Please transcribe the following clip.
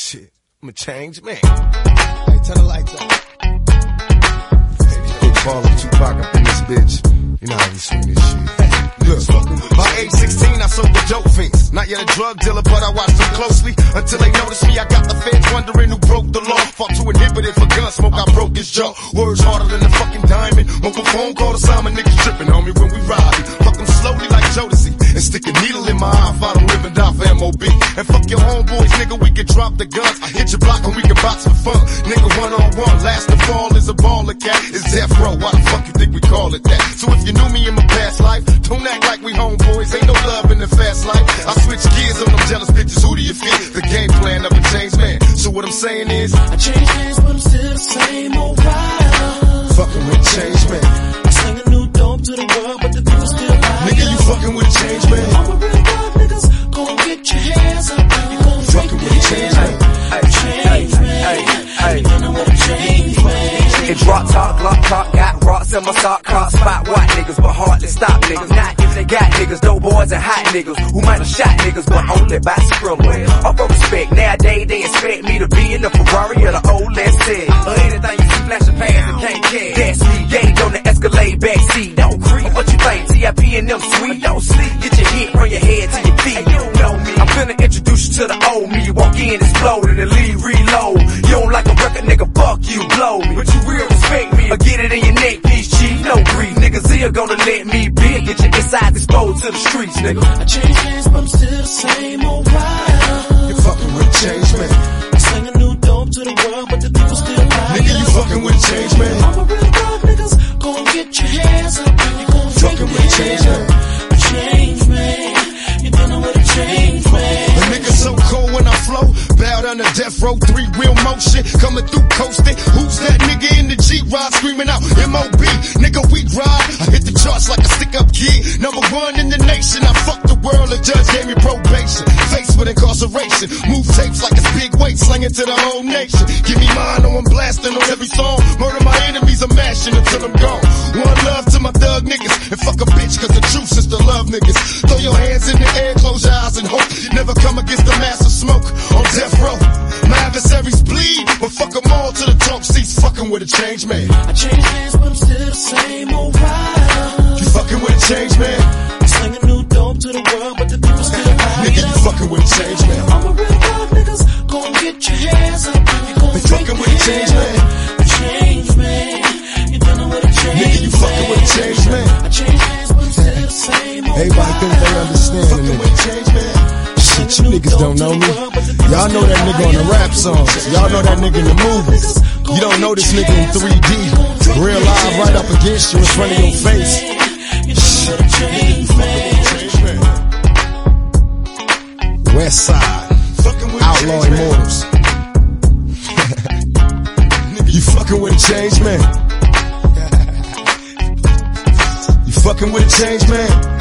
Shit, I'm a changed man. Hey, turn the lights on. Big baller Tupac up in this bitch. You know how we swing this shit. Look, by age 16, I sold the dope fiends. Not yet a drug dealer, but I watched them closely. Until they noticed me, I got the feds wondering who broke the law. Fought to inhibit it for gun smoke, I broke his jaw. Words harder than a fucking diamond. Mobile phone call to Simon, niggas tripping on me when we ride. Fuck them slowly like Jodeci. And stick a needle in my eye if I don't live and die for MOB. And fuck your homeboys, nigga, we can drop the guns. I hit your block and we can box for fun. Nigga, one-on-one, last to fall is a baller cat. It's death row, why the fuck you think we call it that? So if you knew me in my past life, don't act like we homeboys, ain't no love in the fast life. I switch gears on them jealous bitches, who do you fear? The game plan of a changed man. So what I'm saying is, I changed hands, but I'm still the same old rider. Fucking with a changed man. I sling a new dope to the world, but the people still higher. Nigga, you fucking with a changed man. All my real love niggas, gon' get your hands up. You gon' Fucking with a changed man. Change man. You know what a change man. It drop top, block top, got rocks in my stock car. Spot white niggas, but hardly stop niggas. Not if they got niggas, dope boys and hot niggas who might have shot niggas, but only by Skrilla. Up for respect, nowadays they expect me to be in the Ferrari or the old S10. Or anything you see flashing past and can't care. That's me, gauge on the Escalade backseat. Don't creep, what you think? TIP and them sweet, don't sleep. Get your hit from your head to your feet. You don't know me. I'm finna introduce you to the old me. Walk in, explode, and leave, reload. You don't like a record, nigga, fuck you, blow me. But you will respect me or get it in your neck piece, chief. No grief, niggas here gonna let me be. Get your insides exposed to the streets, nigga. I changed hands, but I'm still the same old rider. You fucking with a changed man. I sling a new dope to the world, but the people still higher. Nigga, you fucking with a changed man. All my real love niggas, gon' get your hands up. You gon' Fucking with a changed man. A change man. You dealing with a change man. A nigga so cold when I flow, bowed under death row, 3-wheel motion, coming through coasting. Who's that nigga in the G-Rod screaming out M.O.B.? Nigga, we ride. I hit the charts like a stick-up kid. Number one in the nation. I fucked the world, the judge gave me probation. Faced with incarceration, move tapes like it's big weight, slinging to the whole nation. Give me mine, I'm blasting on every song. Murder my enemies, I'm mashing until I'm gone. One love to my thug niggas, and fuck a bitch, cause the truth is to love niggas. Throw your hands in the air, close your eyes and hope. Never come against the mass of smoke on death row. My adversaries bleed, but fuck them all to the talk seats, fucking with a changed man. I changed hands, but I'm still the same old rider. You fucking with a changed man. I sling a new dope to the world, but the people still higher. Nigga, you fucking with a changed man. All my real love niggas, gon' get your hands up. You gon' They fucking with a changed man. A change man. You dealing with a change man. Nigga, you fucking with a changed man. I changed hands, but I'm still the same old Everybody think they understand a fucking with a changed man. Shit, you niggas don't know me. Y'all know that nigga on the rap songs. Y'all know that nigga in the movies. You don't know this nigga in 3D. Real live right up against you in front of your face. West Side, Outlaw Immortals. You fucking with a changed man. You fucking with a changed man.